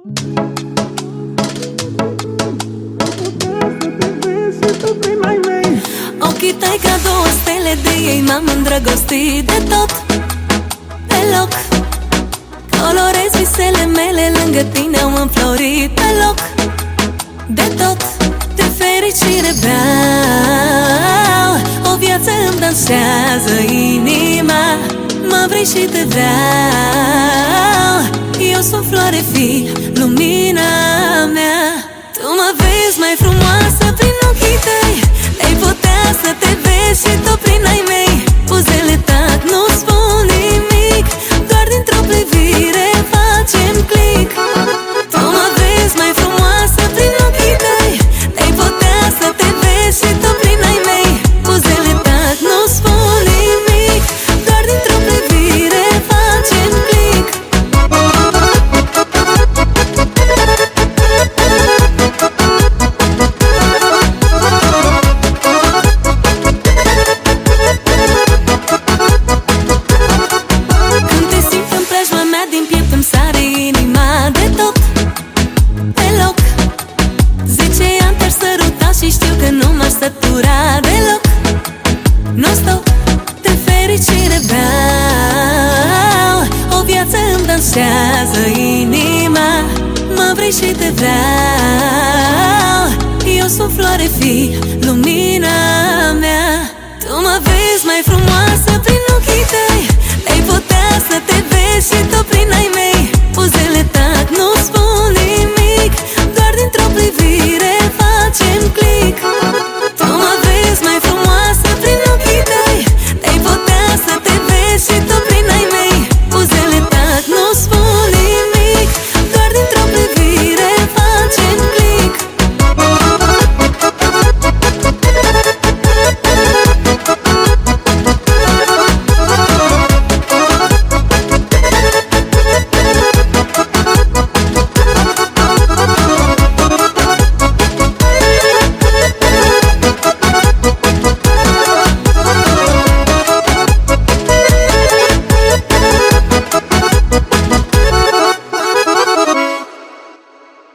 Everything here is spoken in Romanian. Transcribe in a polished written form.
Ochii tăi ca două stele, de ei m-am îndrăgostit de tot, pe loc. Colorez visele mele, lângă tine au înflorit pe loc, de tot. De fericire beau, o viață îmi dansează inima. Mă vrei și te vreau, eu sunt floare, fii lumina mea. Tu mă vezi mai frumoasă prin ochii tăi, ai putea să te vezi și tu prin ai mei. Buzele tac, nu spun nimic, doar dintr-o privire facem click. Tu mă vezi mai frumoasă prin ochii tăi, ai putea să te vezi și tu prin ai mei. Buzele tac, nu spun nimic, doar dintr-o privire facem click. Când te simt în preajma mea, din piept îmi sare inima de tot, pe loc. 10 ani te-aș săruta și știu că nu m-aș sătura deloc. Non-stop, de fericire beau, o viață îmi dansează inima. Mă vrei și te vreau, eu sunt floare, fii lumina mea. Tu mă vezi mai frumoasă prin ochii tăi, ai putea să te vezi și tu